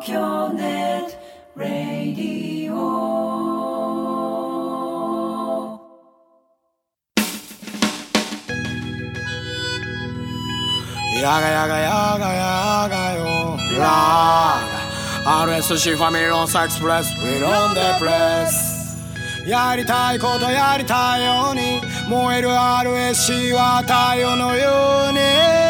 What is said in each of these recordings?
京ネットラディオ。 やがやがやがやがよラー RSC ファミリーロンサエクスプレス We on the press やりたいことやりたいように燃える RSC は太陽のように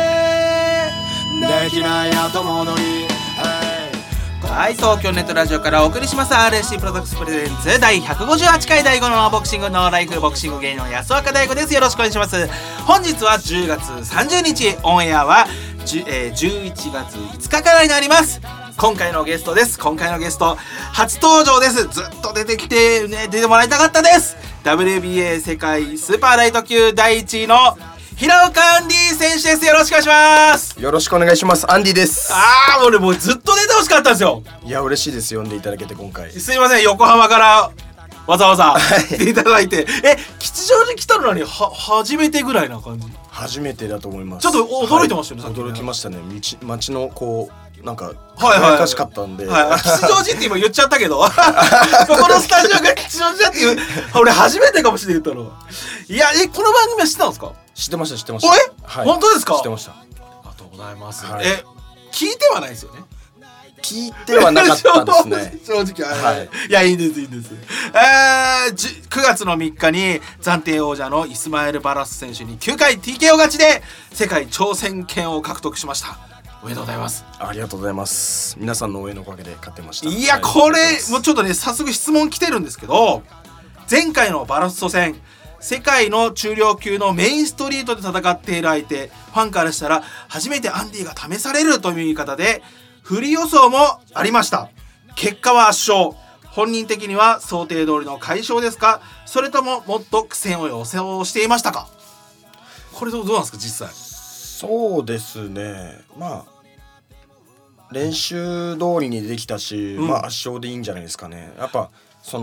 できない後戻り。 はい、東京ネットラジオからお送りします RSC プロダクツプレゼンツ第158回第5のボクシングのライフボクシング芸人の安若大吾です。よろしくお願いします。本日は10月30日オンエアは11月5日からになります。今回のゲストです。今回のゲスト初登場です。ずっと出てきてね、出てもらいたかったです。 WBA 世界スーパーライト級第1位の平岡アンディ選手です。よろしくお願いします。 よろしくお願いします。アンディです。 俺もうずっと出てほしかったんですよ。 いや嬉しいです。呼んでいただけて今回すいません、横浜からわざわざ来ていただいて吉祥寺来たのに初めてぐらいな感じ。 初めてだと思います。 ちょっと驚いてましたよね、 はい、驚きましたね。街のこうなんか輝かしかったんで、 吉祥寺って今言っちゃったけどここのスタジオが吉祥寺だっていう俺初めてかもしれない言ったの。いやこの番組は知ってたんですか？ 知ってました。 はい、本当ですか？ 知ってました。 ありがとうございます、 はい、 聞いてはないですよね？ 聞いてはなかったですね正直はい。 いやいいです9月の3日に暫定王者のイスマエル・バラス選手に9回 TKO 勝ちで世界挑戦権を獲得しました。おめでとうございます。 ありがとうございます。皆さんの応援のおかげで勝てました。 いや、これもうちょっとね早速質問来てるんですけど、前回のバラスト戦世界の中量級のメインストリートで戦っている相手、ファンからしたら初めてアンディが試されるという言い方で不利予想もありました。結果は圧勝。本人的には想定通りの快勝ですか、それとももっと苦戦を予想していましたか？これどうなんですか実際？ そうですね、まあ練習通りにできたし、まあ圧勝でいいんじゃないですかね。やっぱ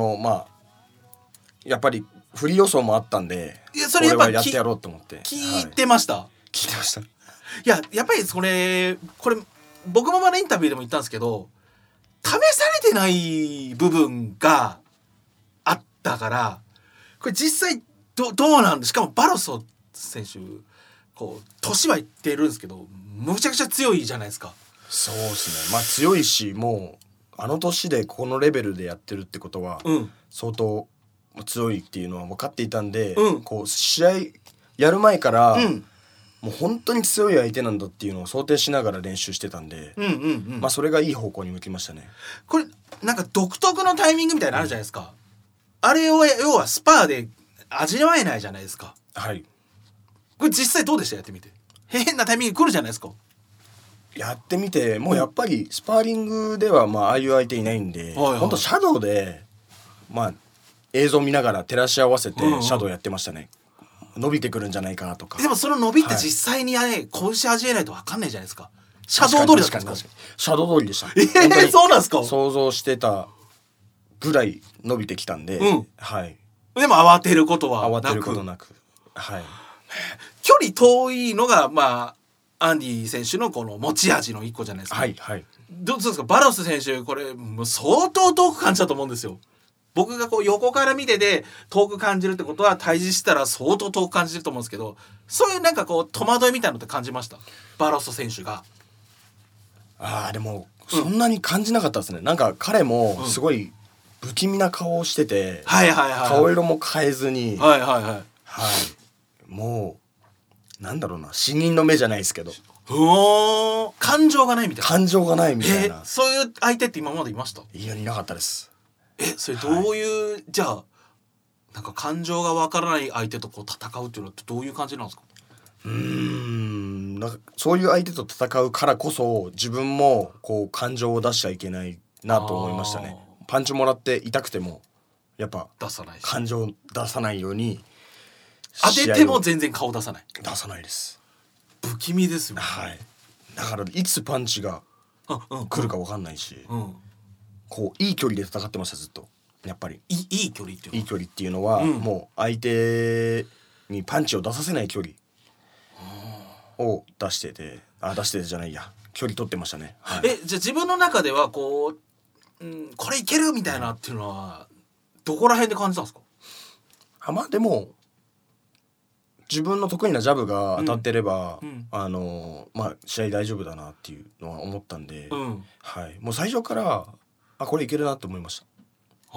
やっぱり不利予想もあったんで、 それやっぱ俺はやってやろうと思って聞いてました、 聞いてました。 いややっぱりこれ僕もまだインタビューでも言ったんですけど、試されてない部分があったから、これ実際どうなんで、しかもバロソ選手こう年はいってるんですけどむちゃくちゃ強いじゃないですか。 そうですね、まあ強いし、もうあの年でこのレベルでやってるってことは、相当強いっていうのは分かっていたんで、こう試合やる前から、もう本当に強い相手なんだっていうのを想定しながら練習してたんで、まあそれがいい方向に向きましたね。 これなんか独特のタイミングみたいなのあるじゃないですか、あれを要はスパーで味わえないじゃないですか。 はい。 これ実際どうでした？やってみて変なタイミング来るじゃないですか。 やってみてもうやっぱりスパーリングではああいう相手いないんで、本当シャドウで映像見ながら照らし合わせてシャドウやってましたね。伸びてくるんじゃないかとか。 でもその伸びって実際に拳味えないと分かんないじゃないですか。シャドウ通りだったんですか？ シャドウ通りでした。 そうなんですか？ 想像してたぐらい伸びてきたんで、はい。 でも慌てることなく、 はい。 距離遠いのがアンディ選手のこの持ち味の一個じゃないですか。 はいはい。 どうですかバロス選手、これもう相当遠く感じたと思うんですよ。僕がこう横から見てて遠く感じるってことは対峙したら相当遠く感じると思うんですけど、そういうなんかこう戸惑いみたいなのって感じました？バロス選手が。 でもそんなに感じなかったですね。なんか彼もすごい不気味な顔をしてて、顔色も変えずに、もうなんだろうな、死人の目じゃないですけど、 感情がないみたいな。 感情がないみたいな。 そういう相手って今までいました？ いなかったです。 それどういう、じゃあなんか感情がわからない相手とこう戦うっていうのってどういう感じなんですか？ なんかそういう相手と戦うからこそ自分もこう感情を出しちゃいけないなと思いましたね。パンチもらって痛くてもやっぱ感情出さないように、 当てても全然顔出さないです。 不気味ですよね。 はい。だからいつパンチが来るか分かんないし、こういい距離で戦ってましたずっと。やっぱりいい距離っていうのは、もう相手にパンチを出させない距離を出しててじゃないや、 距離取ってましたね、はい、 じゃあ自分の中ではこう、これいけるみたいなっていうのはどこら辺で感じたんですか？ まあでも自分の得意なジャブが当たってれば、まあ試合大丈夫だなっていうのは思ったんで、はい、もう最初からこれいけるなと思いました。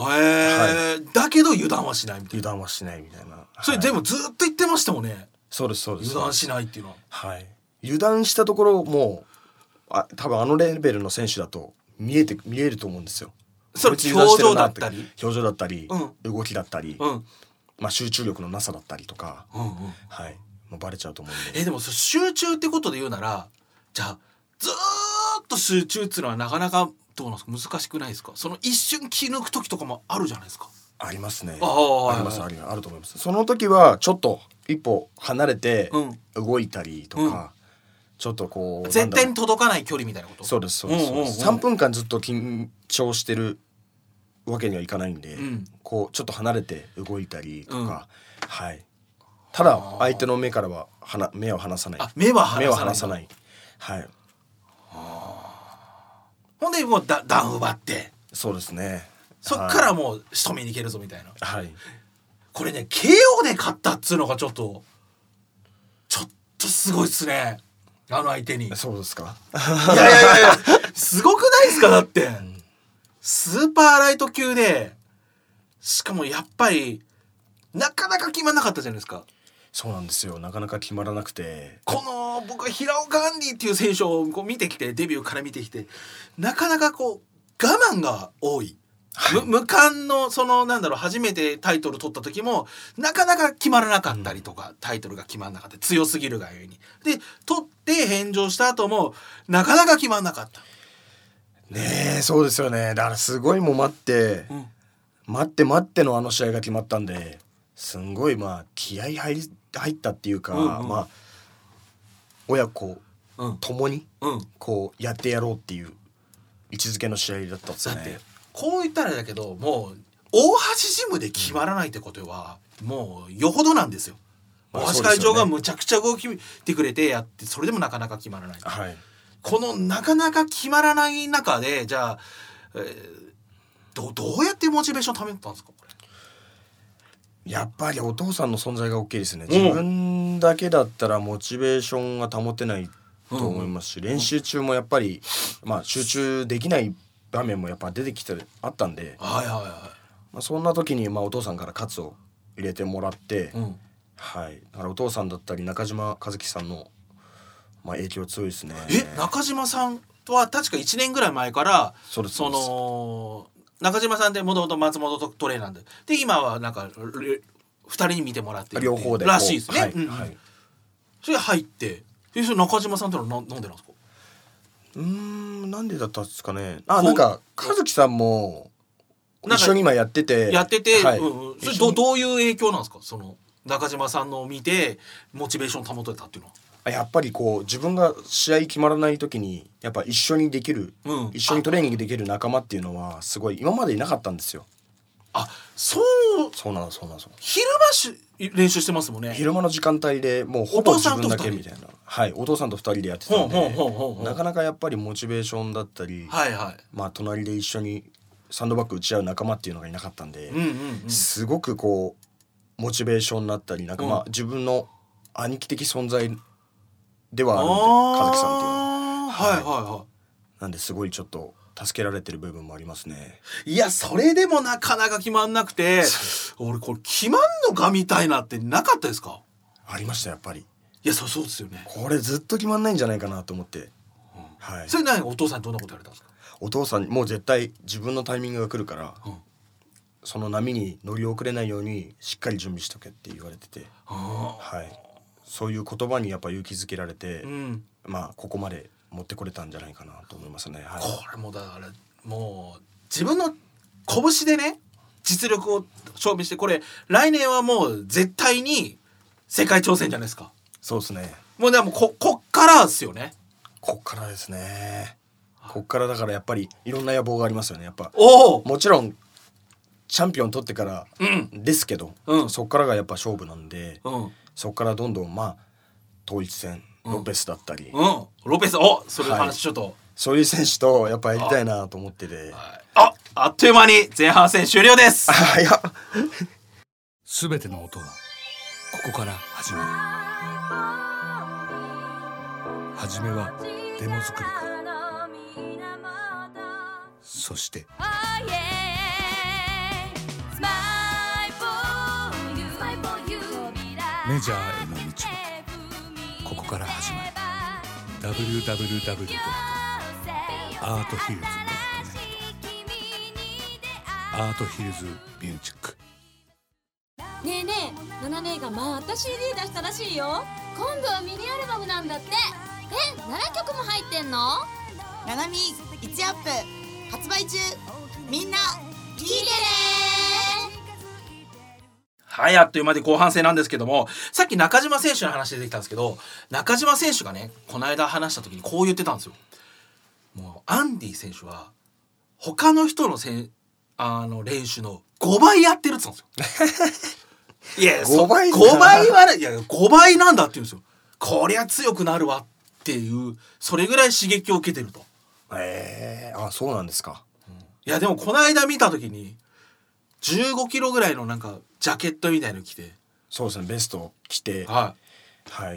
だけど油断はしないみたいな。 油断はしないみたいな、 それでもずっと言ってましたもんね。 そうですそうです。 油断しないっていうのは、 はい、油断したところも多分あのレベルの選手だと見えると思うんですよ。 それ表情だったり動きだったり、まあ、集中力のなさだったりとか、はい、もうバレちゃうと思うんで。 でも集中ってことで言うなら、じゃあずーっと集中っていうのはなかなかどうなんですか？難しくないですか？その一瞬気抜く時とかもあるじゃないですか。 ありますね。ありますあると思います。その時はちょっと一歩離れて動いたりとか、ちょっとこう絶対に届かない距離みたいなこと。 そうです3分間ずっと緊張してるわけにはいかないんで、こうちょっと離れて動いたりとか、はい。ただ相手の目からは目を離さない。 目は離さない。 はい。 ほんでもう段奪って。 そうですね。 そっからもう仕留めに行けるぞみたいな。 はい。 これね KO で勝ったっつうのがちょっとすごいっすね。あの相手に。 そうですか。 いやすごくないですか？だって、スーパーライト級で、しかもやっぱりなかなか決まんなかったじゃないですか。 そうなんですよ。なかなか決まらなくて、 僕は平岡アンディっていう選手をこう見てきて、デビューから見てきて、なかなかこう我慢が多い。無冠の初めてタイトル取った時もなかなか決まらなかったりとか、タイトルが決まらなかった、強すぎるがゆえに。で取って返上した後もなかなか決まらなかったね。そうですよね。だからすごいもう待ってのあの試合が決まったんで、すんごい気合入ったっていうか、親子共にこうやってやろうっていう位置づけの試合だったんですよね。 こう言ったらだけど、もう大橋ジムで決まらないってことは、もうよほどなんですよ。大橋会長がむちゃくちゃ動きてくれてやって、それでもなかなか決まらない、 はい、 このなかなか決まらない中で、じゃあ、どうやってモチベーションためたんですか？これやっぱりお父さんの存在が大きいですね。自分だけだったらモチベーションが保てないと思いますし、練習中もやっぱり、集中できない場面もやっぱ出てきてあったんで、そんな時にお父さんから喝を入れてもらって、はい、だからお父さんだったり中島和樹さんの、影響強いですね。 中島さんは確か1年ぐらい前から、中島さんってもともと松本トレーナーで今はなんか2人に見てもらってる両方でらしいですね。それ入って、それ中島さんってのはなんでなんですか？ なんでだったんですかね。なんか和樹さんも一緒に今やってて、 はい、それどういう影響なんですか？その中島さんのを見てモチベーション保てたっていうのは。 やっぱりこう自分が試合決まらない時にやっぱ一緒にできる、一緒にトレーニングできる仲間っていうのはすごい今までいなかったんですよ。そうなんです。 昼間練習してますもんね。 昼間の時間帯でもうほぼ自分だけみたいな。はい、お父さんと2人でやってたんで、なかなかやっぱりモチベーションだったり、隣で一緒にサンドバッグ打ち合う仲間っていうのがいなかったんで、すごくこうモチベーションになったり、なんか自分の兄貴的存在ではあるんで、和樹さんっていうのは、なんですごいちょっと助けられてる部分もありますね。 いや、それでもなかなか決まんなくて俺これ決まんのかみたいなってなかったですか？ ありました、やっぱり。 いや、そうですよね。 これずっと決まんないんじゃないかなと思って、 それお父さんにどんなこと言われたんですか？ お父さんもう絶対自分のタイミングが来るから、その波に乗り遅れないようにしっかり準備しとけって言われてて、そういう言葉にやっぱ勇気づけられて、ここまで持ってこれたんじゃないかなと思いますね。 これもだからもう自分の拳でね実力を証明して、これ来年はもう絶対に世界挑戦じゃないですか。 そうですね。 もうでもこっからですよね。 こっからですね。こっからだからやっぱりいろんな野望がありますよね。やっぱもちろんチャンピオン取ってからですけど、そっからがやっぱ勝負なんで、そっからどんどん統一戦ロペスだったり、 ロペス、お、それの話ちょっと、 そういう選手とやっぱやりたいなと思ってて、 あっという間に前半戦終了です。 いやすべての音はここから始まる。初めはデモ作りから、そしてメジャーへの道はここから始まる。 www.arthillz.net アートヒルズミュージック。 ねえねえ、ナナ姉がまた CD 出したらしいよ。今度はミニアルバムなんだって。7曲も入ってんの？ ナナミ1アップ発売中。みんな聞いてね。 はい、あっという間で後半戦なんですけども、さっき中島選手の話出てきたんですけど、中島選手がね、この間話した時にこう言ってたんですよ。もうアンディ選手は他の人の練習の5倍やってるって言ったんですよ。いや、 5倍はね、いや5倍なんだって言うんですよ。こりゃ強くなるわっていう、それぐらい刺激を受けてると。 そうなんですか。 いやでもこの間見た時に15キロぐらいのなんかジャケットみたいの着て、 そうですね、ベストを着て、 はい、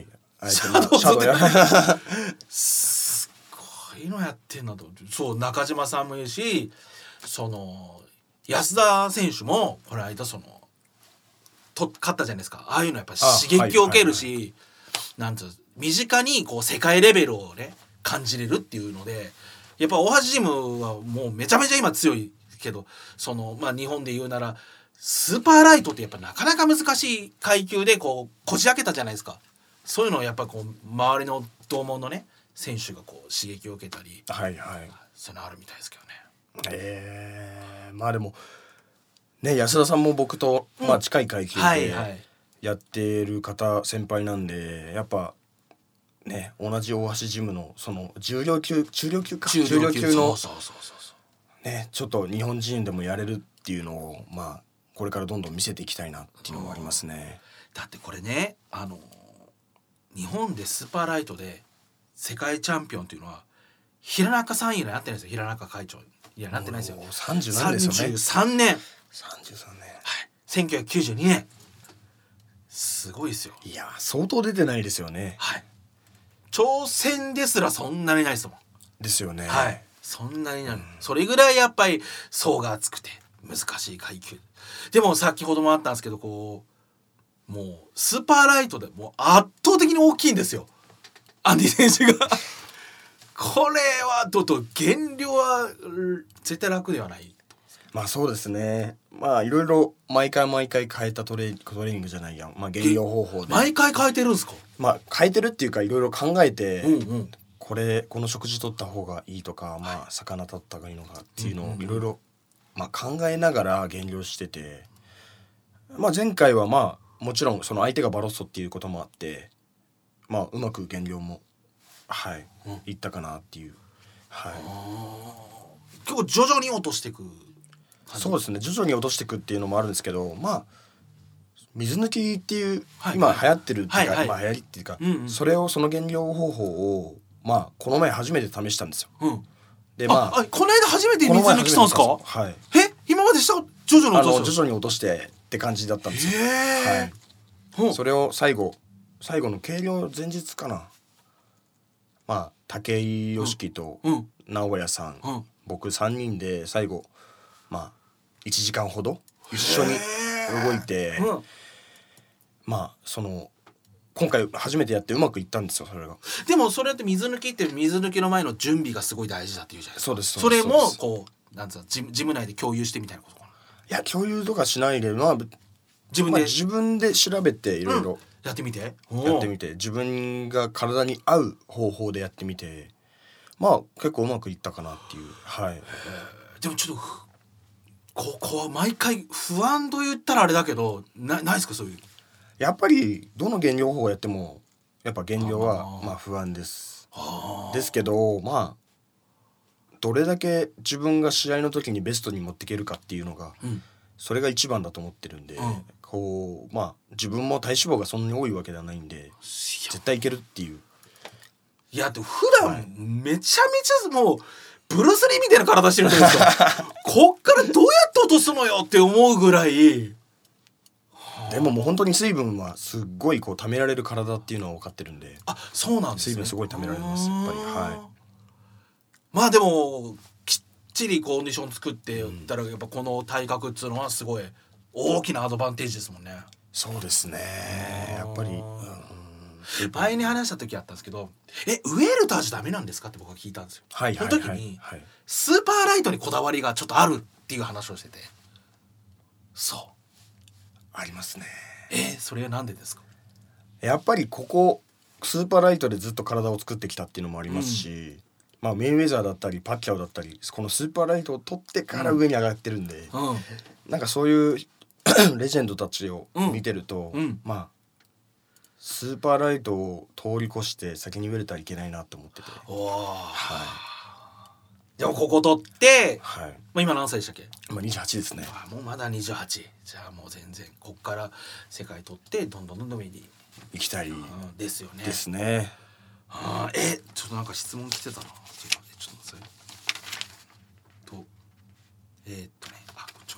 シャドウやすごいのやってんなと。そう中島さんもいるし、その安田選手もこの間勝ったじゃないですか。ああいうのやっぱ刺激を受けるし、なんつう身近にこう世界レベルをね感じれるっていうので、やっぱ大橋ジムはもうめちゃめちゃ今強いけど、日本で言うならスーパーライトってやっぱなかなか難しい階級でこうこじ開けたじゃないですか。そういうのをやっぱこう周りの同門のね選手がこう刺激を受けたり、そういうのあるみたいですけどね。 まあでもね、安田さんも僕と、近い階級でやってる方、先輩なんで、やっぱね、同じ大橋ジムのその重量級のね、ちょっと日本人でもやれるっていうのをこれからどんどん見せていきたいなっていうのもありますね。 だってこれね、日本でスーパーライトで世界チャンピオンっていうのは平中さん以来なってないですよ。平中会長いやなってないですよ。 30なんですよね。 33年、 はい、 1992年、すごいですよ。 いや相当出てないですよね。 はい、挑戦ですらそんなにないですもん。 ですよね。 はい、そんなになる、それぐらいやっぱり層が厚くて難しい階級でも、先ほどもあったんですけど、こうもうスーパーライトでもう圧倒的に大きいんですよ、アンディ選手がこれは減量は絶対楽ではない。 そうですね。いろいろ毎回変えたトレーニングじゃないや、減量方法で毎回変えてるんですか？ 変えてるっていうか、いろいろ考えて、この食事取った方がいいとか、魚取った方がいいのかっていうのをいろいろ考えながら減量してて、前回はもちろんその相手がバロッソっていうこともあって、うまく減量もいったかなっていう。 結構徐々に落としていく。 そうですね、徐々に落としていくっていうのもあるんですけど、水抜きっていう、今流行ってるっていうか、流行りっていうか、その減量方法をこの前初めて試したんですよ。でこの間初めて水抜きしたんですか？ はい。 今までした徐々に落としてって感じだったんですよ。それを最後の計量前日かな、武井良樹と直哉さん、僕3人で最後1時間ほど一緒に動いて、今回初めてやってうまくいったんですよ、それが。 でもそれって水抜きって水抜きの前の準備がすごい大事だっていうじゃないですか。 そうです。 それもこうなんつうの、ジム内で共有してみたいなことかな。 いや共有とかしないで、自分で調べていろいろやってみて、 自分が体に合う方法でやってみて、結構うまくいったかなっていう。 でもちょっとここは毎回不安と言ったらあれだけど、ないですか、そういう。 やっぱりどの減量法をやってもやっぱ減量は不安です。ですけどどれだけ自分が試合の時にベストに持っていけるかっていうのが、それが一番だと思ってるんで、自分も体脂肪がそんなに多いわけではないんで、絶対いけるっていう。 いやでも普段めちゃめちゃもうブルース・リーみたいな体してるじゃないですかこっからどうやって落とすのよって思うぐらい。 でももう本当に水分はすっごいこう貯められる体っていうのは分かってるんで。 あ、そうなんですね。 水分すごい貯められますやっぱり。はい。 まあでもきっちりコンディション作ってやったらやっぱこの体格っていうのはすごい大きなアドバンテージですもんね。 そうですね。やっぱり、 前に話した時あったんですけど、ウエルターじゃダメなんですかって僕は聞いたんですよ。 はいはいはい、 その時に、スーパーライトにこだわりがちょっとあるっていう話をしてて。そうありますね。 それはなんでですか？ やっぱりここスーパーライトでずっと体を作ってきたっていうのもありますし、まあメイウェザーだったりパッキャオだったりこのスーパーライトを取ってから上に上がってるんで、なんかそういうレジェンドたちを見てると、まあスーパーライトを通り越して先にウェルターいけないなと思ってて。 でもここ取って、 はい、 まあ、今何歳でしたっけ？ 今28ですね。 もうまだ28。じゃあもう全然こっから世界取ってどんどん上に行きたいですよね。 ですね。 ちょっとなんか質問来てたな。ちょっと待って。こっち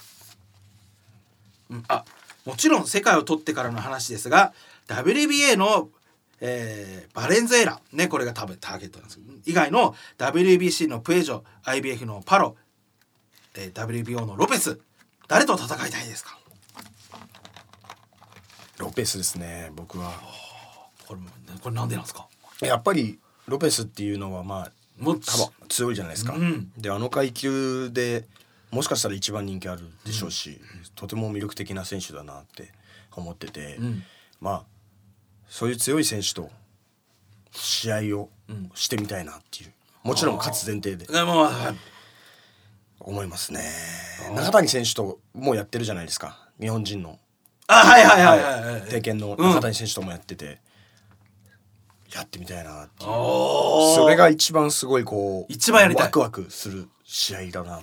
か。もちろん世界を取ってからの話ですが WBA の、バレンズエラね、これが多分ターゲットなんですけど以外の WBC のプエジョ IBF のパロ、WBO のロペス誰と戦いたいですか？ ロペスですね。僕はこれなんでなんですか？ やっぱりロペスっていうのはまあ多分強いじゃないですか、で階級でもしかしたら一番人気あるでしょうし、とても魅力的な選手だなって思ってて、まあそういう強い選手と試合をしてみたいなっていう、もちろん勝つ前提で思いますね。中谷選手ともうやってるじゃないですか、日本人の帝拳の中谷選手ともやってて、やってみたいなっていう、それが一番すごいこう一番やりたいワクワクする試合だなと思って、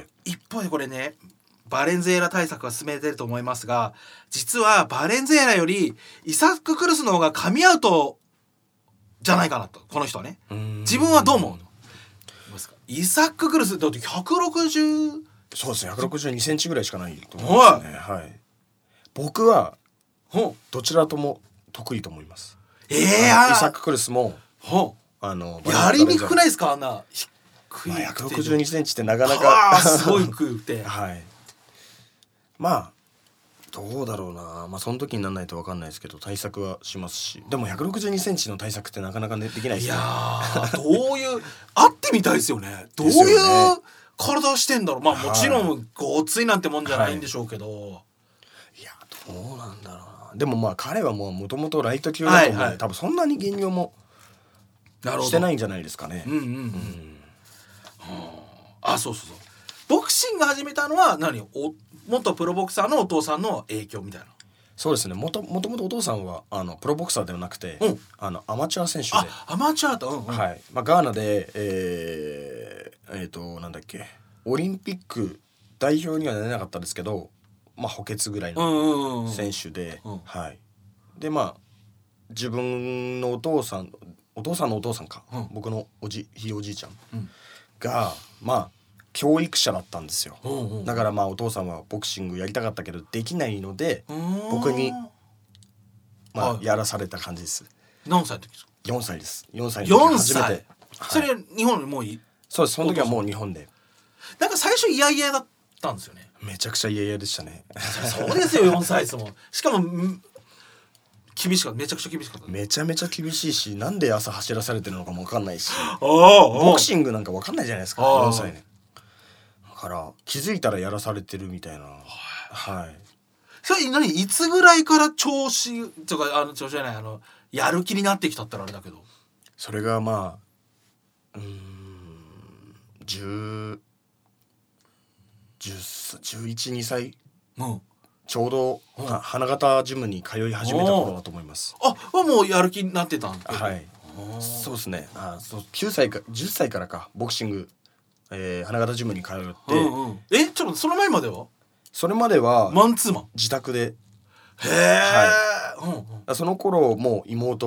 一方でこれねバレンズエラ対策は進めてると思いますが、実はバレンズエラよりイサック・クルスの方が噛み合うとじゃないかなと、この人はね。自分はどう思うの？イサック・クルスだって160、 そうですね、162センチぐらいしかないと思いますね。はい。僕はどちらとも得意と思います。イサック・クルスもやりにくくないですか？あんな低い、 162センチってなかなかすごい低くてはい。まあどうだろうな、まあその時にならないと分かんないですけど対策はしますし、でも162センチの対策ってなかなかできないですね。 いやどういう会ってみたいですよね。どういう体してんだろう。まあもちろんごついなんてもんじゃないんでしょうけど、 いやどうなんだろうな。でもまあ彼はもともとライト級だと思うんで、多分そんなに減量もしてないんじゃないですかね。 そうボクシング始めたのは元プロボクサーのお父さんの影響みたいな。 そうですね。もともとお父さんはプロボクサーではなくて、アマチュア選手で、 アマチュアと、 はい。まあガーナでなんだっけ、オリンピック代表にはなれなかったですけど、まあ補欠ぐらいの選手で、はい。でまあ自分のお父さんのお父さんか、僕のひいおじいちゃんがまあ教育者だったんですよ。だからまあお父さんはボクシングやりたかったけどできないので僕にまあやらされた感じです。 何歳の時ですか ？4歳です。4歳の時初めて。 それ日本にもうそうです。その時はもう日本で。 なんか最初嫌々だったんですよね。 めちゃくちゃ嫌々でしたね。 そうですよ、4歳ですもん。しかも厳しかった、めちゃくちゃ厳しかった。 めちゃめちゃ厳しいし、なんで朝走らされてるのかも分かんないし、ボクシングなんか分かんないじゃないですか、4歳ね。だから気づいたらやらされてるみたいな。はい。 それいつぐらいから調子とか調子じゃないやる気になってきたったらあれだけど、 それがまあ11、2歳、ちょうど花形ジムに通い始めた頃だと思います。 もうやる気になってたんですか？はい。 そうですね。9歳か10歳からかボクシング、花形ジムに通って、 ちょっとその前までは？ それまではマンツーマン自宅で。 へえ。 その頃もう妹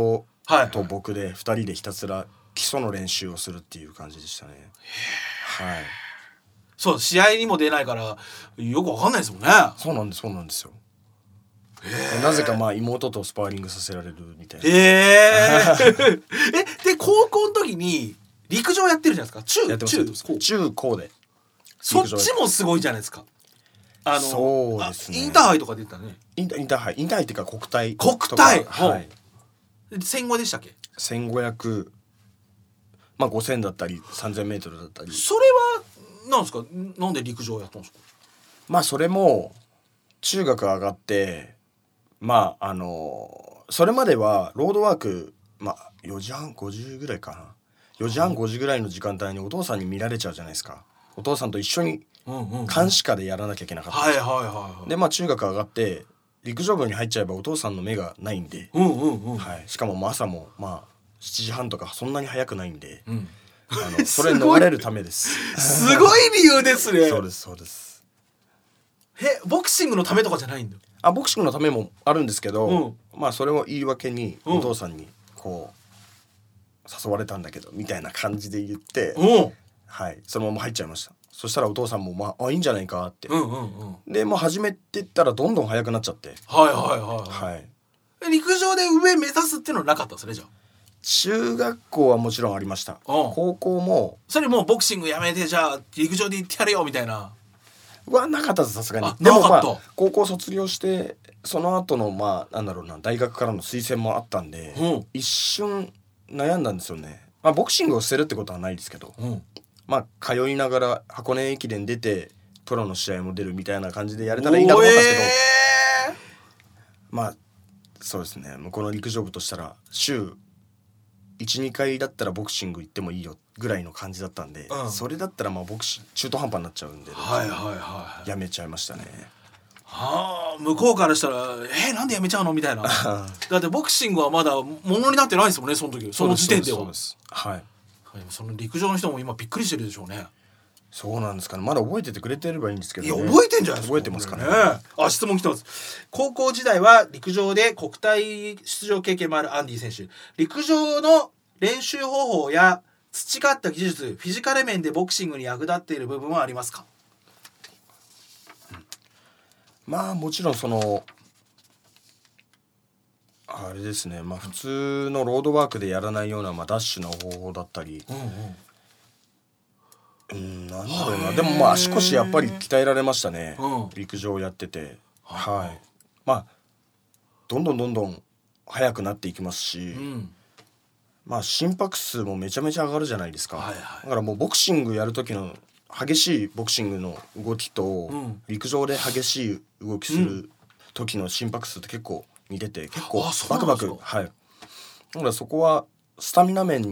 と僕で2人でひたすら基礎の練習をするっていう感じでしたね。はい。 そう試合にも出ないからよくわかんないですもんね。 そうなんですよ。なぜかまあ妹とスパーリングさせられるみたいな。 で高校の時に陸上やってるじゃないですか。 中高でそっちもすごいじゃないですか。 そうですね。 インターハイとか出たね。 インターハイっていうか国体はい。1500でしたっけ ？1500、まあ5000だったり3000メートルだったり。 それはなんですか？なんで陸上やったんですか？ まあそれも中学上がってまあそれまではロードワークまあ4時半5時ぐらいかな4時半5時ぐらいの時間帯にお父さんに見られちゃうじゃないですか。お父さんと一緒に監視下でやらなきゃいけなかったんですよ。でまあ中学上がって陸上部に入っちゃえばお父さんの目がないんで、はい、しかも朝もまあ7時半とかそんなに早くないんで、それに逃れるためです。 すごい理由ですね。 そうです。 ボクシングのためとかじゃないんだ。 ボクシングのためもあるんですけど、まあそれを言い訳にお父さんにこう誘われたんだけどみたいな感じで言って、はい、そのまま入っちゃいました。そしたらお父さんもまあいいんじゃないかって、でもう始めてったらどんどん速くなっちゃって、はい。 陸上で上目指すっていうのはなかったですねじゃあ。 中学校はもちろんありました。高校もそれもうボクシングやめてじゃあ陸上で行ってやれよみたいなはなかったです。さすがに。でもまあ高校卒業してその後のまあなんだろうな大学からの推薦もあったんで、一瞬悩んだんですよね。まあボクシングを捨てるってことはないですけど、まあ通いながら箱根駅伝出てプロの試合も出るみたいな感じでやれたらいいなと思ったんですけど、まあそうですね。向こうの陸上部としたら週 1,2 回だったらボクシング行ってもいいよぐらいの感じだったんで、それだったらまあボクシング中途半端になっちゃうんで、やめちゃいましたね。 向こうからしたらなんでやめちゃうのみたいなだってボクシングはまだものになってないですもんねその時その時点では。 はい。 その陸上の人も今びっくりしてるでしょうね。 そうなんですかね。まだ覚えててくれてればいいんですけど、ね、 いや覚えてんじゃないですか。 覚えてますかね。 質問来てます。高校時代は陸上で国体出場経験もあるアンディ選手、陸上の練習方法や培った技術フィジカル面でボクシングに役立っている部分はありますか？ まあもちろんそのあれですね、まあ普通のロードワークでやらないようなまあダッシュの方法だったり、なんだろうな。でもまあ足腰やっぱり鍛えられましたね、陸上やってて。はい。まあどんどん速くなっていきますし、まあ心拍数もめちゃめちゃ上がるじゃないですか。だからもうボクシングやる時の激しいボクシングの動きと、陸上で激しい動きする時の心拍数って結構似てて、結構バクバク、はい。だからそこはスタミナ面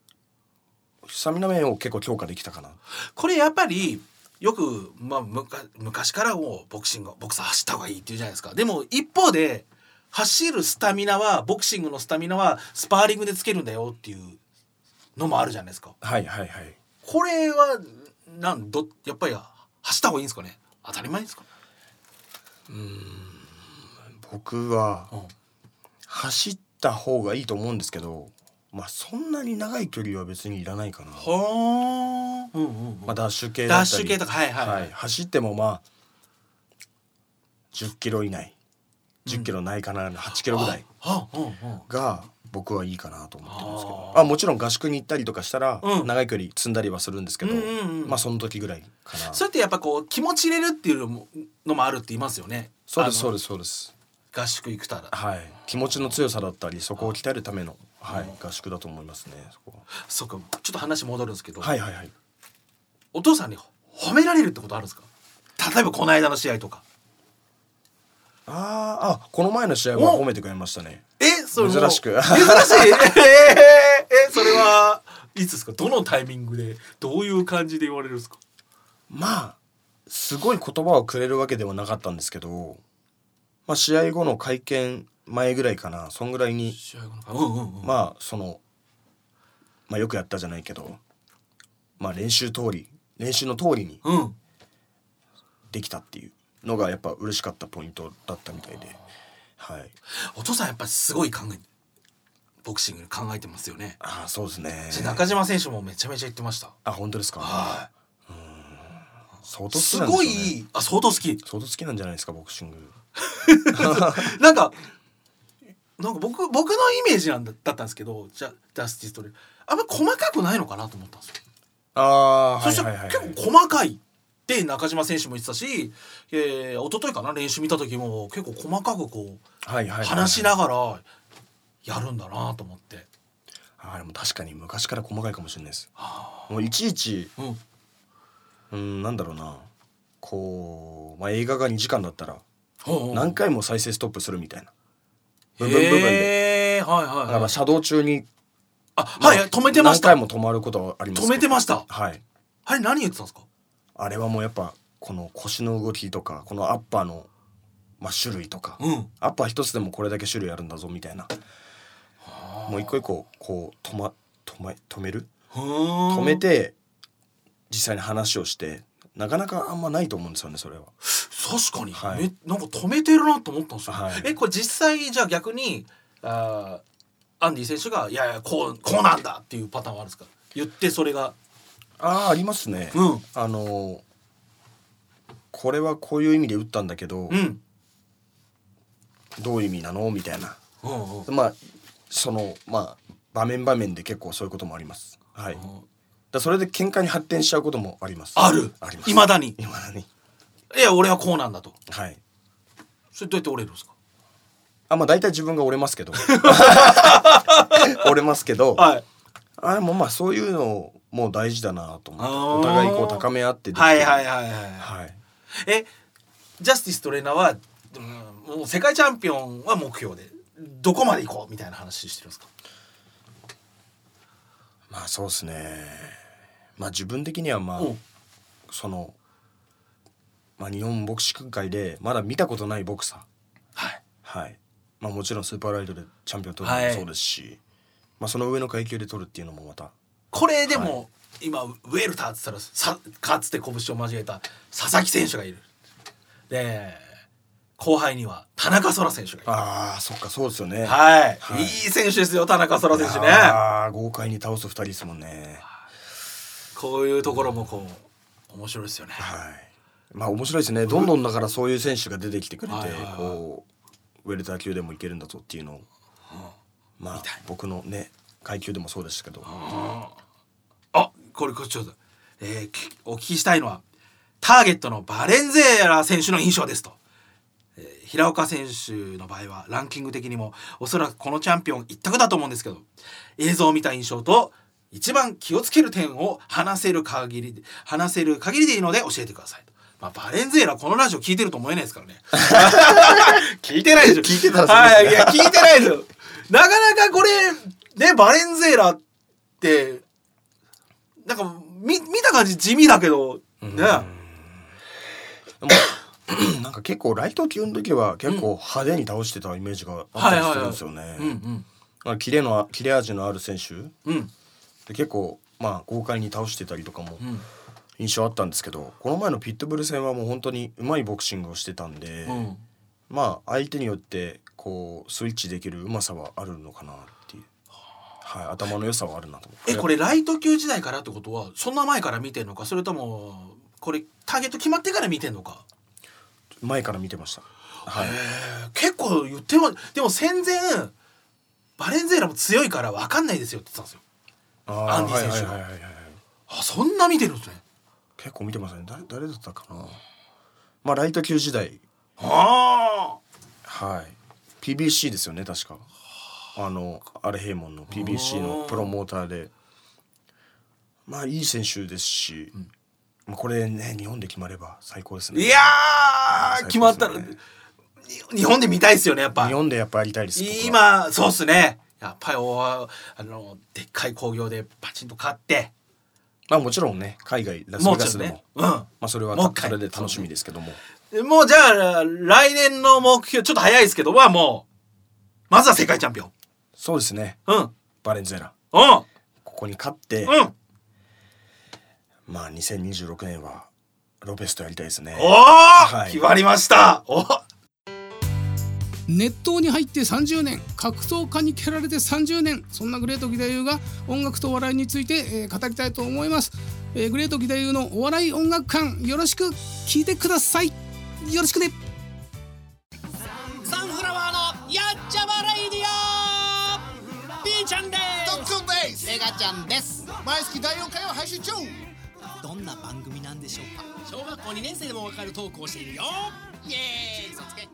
を結構強化できたかな。 これやっぱりよく、まあ、昔からもボクサー走った方がいいって言うじゃないですか。でも一方で走るスタミナはボクシングのスタミナはスパーリングでつけるんだよっていうのもあるじゃないですか。これはやっぱり走った方がいいんですかね。当たり前ですか。 僕は走った方がいいと思うんですけど、まあそんなに長い距離は別にいらないかな。まあダッシュ系だったり、 とか走ってもまあ10キロ以内、10キロないかな、8キロぐらいが僕はいいかなと思ってるんですけど、もちろん合宿に行ったりとかしたら長い距離積んだりはするんですけど、まあその時ぐらいかな。 それってやっぱこう気持ち入れるっていうのもあるって言いますよね。 そうです合宿行くたら、 気持ちの強さだったりそこを鍛えるための、合宿だと思いますね。 そうか。ちょっと話戻るんですけど、お父さんに褒められるってことあるんですか？例えばこの間の試合とか。 この前の試合は褒めてくれましたね。 それ珍しくそれはいつですか？どのタイミングでどういう感じで言われるんですか？ まあすごい言葉をくれるわけではなかったんですけど、まあ試合後の会見前ぐらいかな、そんぐらいにまあまあよくやったじゃないけど、まあ練習の通りにできたっていうのがやっぱ嬉しかったポイントだったみたいで、 お父さんやっぱすごい考え、 ボクシング考えてますよね。 ああそうですね。 中島選手もめちゃめちゃ言ってました。 あ本当ですか。 はい。 相当好きすなんでしょうね。 ごい相当好き。 相当好きなんじゃないですかボクシング。 なんか僕のイメージだったんですけど、ジャスティストレーナーあんま細かくないのかなと思ったんですよ。 ああそしたら結構細かいって中島選手も言ってたし、一昨日かな練習見た時も結構細かくこう話しながらやるんだなと思って。 でも確かに昔から細かいかもしれないです。もういちいち、なんだろうな、こう、映画が2時間だったら何回も再生ストップするみたいな部分で、だから車道中に止めてました。 何回も止まることはあります。 止めてました。 はい。 あれ何言ってたんですか。あれはもうやっぱこの腰の動きとかこのアッパーの種類とか、アッパー一つでもこれだけ種類あるんだぞみたいな、もう一個一個こう止める、止めて実際に話をして、なかなかあんまないと思うんですよねそれは。 確かに、なんか止めてるなと思ったんですよ。これ実際じゃあ逆にアンディ選手がいやこうなんだっていうパターンはあるんですか。言ってそれがありますね。これはこういう意味で打ったんだけど、どういう意味なのみたいな、場面で結構そういうこともあります。はい。それで喧嘩に発展しちゃうこともあります。 あります。未だに。いや俺はこうなんだと。 はい。 それどうやって折れるんですか。 大体自分が折れますけど折れますけど、でもそういうのも大事だなと思って、お互いこう高め合ってできてる。 ジャスティストレーナーはもう世界チャンピオンは目標でどこまで行こうみたいな話してるんですか。 そうですね。自分的にはその日本ボクシング界でまだ見たことないボクサー、もちろんスーパーライトでチャンピオン取るのもそうですし、その上の階級で取るっていうのもまたこれでも、今ウェルターって言ったらかつて拳を交えた佐々木選手がいる。で後輩には田中空選手がいる。 そっかそうですよね。 いい選手ですよ田中空選手ね。 豪快に倒す2人ですもんね。 こういうところも面白いですよね。 面白いですね。どんどんだからそういう選手が出てきてくれて、ウェルター級でもいけるんだぞっていうのを、僕のね階級でもそうでしたけど、 これちょっと、お聞きしたいのはターゲットのバレンゼーラ選手の印象ですと。平岡選手の場合はランキング的にもおそらくこのチャンピオン一択だと思うんですけど、映像を見た印象と一番気をつける点を話せる限りでいいので教えてくださいと。バレンゼーラこのラジオ聞いてると思えないですからね聞いてないでしょ。聞いてたらそうですね。聞いてないですよ。なかなかこれね、バレンゼーラってなんか見た感じ地味だけどね。 なんか結構ライト級の時は結構派手に倒してたイメージがあったりするんですよね。切れ味のある選手、で結構豪快に倒してたりとかも印象あったんですけど、この前のピットブル戦はもう本当にうまいボクシングをしてたんで、相手によってこうスイッチできるうまさはあるのかなっていう、頭の良さはあるなと思って。 これライト級時代からってことはそんな前から見てんのか、それともこれターゲット決まってから見てんのか。 前から見てました。 結構言っても、でも戦前バレンゼーラも強いから分かんないですよって言ってたんですよ、アンディ選手が。そんな見てるんですね。 結構見てますね。誰だったかな。ライト級時代、PBC ですよね確か。アレヘイモンの PBC のプロモーターで、いい選手ですし、これね日本で決まれば最高ですね。 いやー、決まったら日本で見たいですよね。やっぱ日本でやっぱやりたいです。 今そうっすね。やっぱりでっかい興行でパチンと勝って、 もちろんね海外ラスベガスでも、それはそれで楽しみですけども、 もうじゃあ来年の目標ちょっと早いですけどもうまずは世界チャンピオン。 そうですね。バレンゼーラ、ここに勝って、2026年はロペスとやりたいですね。 決まりました。 熱湯に入って30年、格闘家に蹴られて30年、そんなグレート義太夫が音楽とお笑いについて、語りたいと思います。グレート義太夫のお笑い音楽館、よろしく聞いてください。よろしくね。 サンフラワーのやっちゃまレイディオ、ピーちゃんです。 トッツンです。 エガちゃんです。 毎月第4回を配信中。 どんな番組なんでしょうか。小学校2年生でもわかるトークをしているよ。イエーイ、そつけ。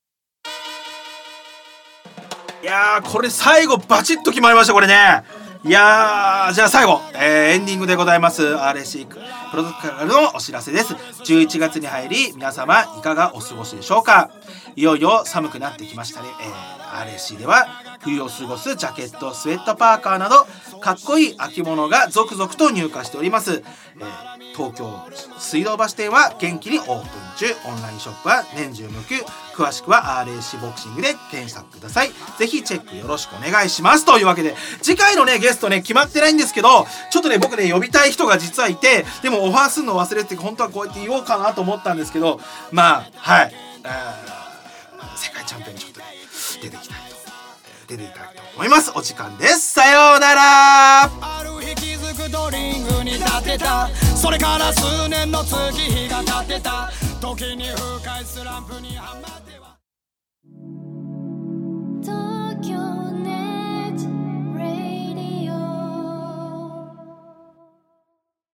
いやー、これ最後バチッと決まりましたこれね。いやー、じゃあ最後、エンディングでございます。 RSC プロトからのお知らせです。11月に入り、皆様いかがお過ごしでしょうか。いよいよ寒くなってきましたね。RSC では冬を過ごすジャケット、スウェットパーカーなどかっこいい秋物が続々と入荷しております。東京水道橋店は元気にオープン中。オンラインショップは年中無休。詳しくは RSC ボクシングで検索ください。ぜひチェックよろしくお願いします。というわけで次回のねゲストね決まってないんですけど、ちょっとね僕ね呼びたい人が実はいて、でもオファーするの忘れて、本当はこうやって言おうかなと思ったんですけど、まあはい、世界チャンピオンにちょっとね出ていただきたいと思います。お時間です。さようなら。 ある日気づくドリングに立てた、それから数年の月日が経ってた時に深いスランプにはまって